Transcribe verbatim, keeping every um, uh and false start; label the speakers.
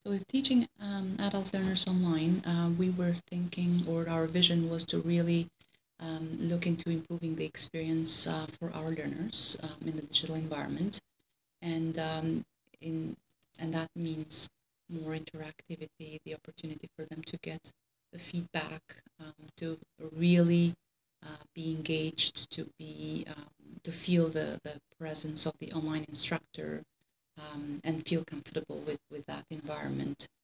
Speaker 1: So with teaching um, adult learners online, uh, we were thinking, or our vision was to really um, look into improving the experience uh, for our learners um, in the digital environment, and um, in and that means more interactivity, the opportunity for them to get the feedback, um, to really uh, be engaged, to be um, to feel the, the presence of the online instructor, um, and feel comfortable with, with that environment.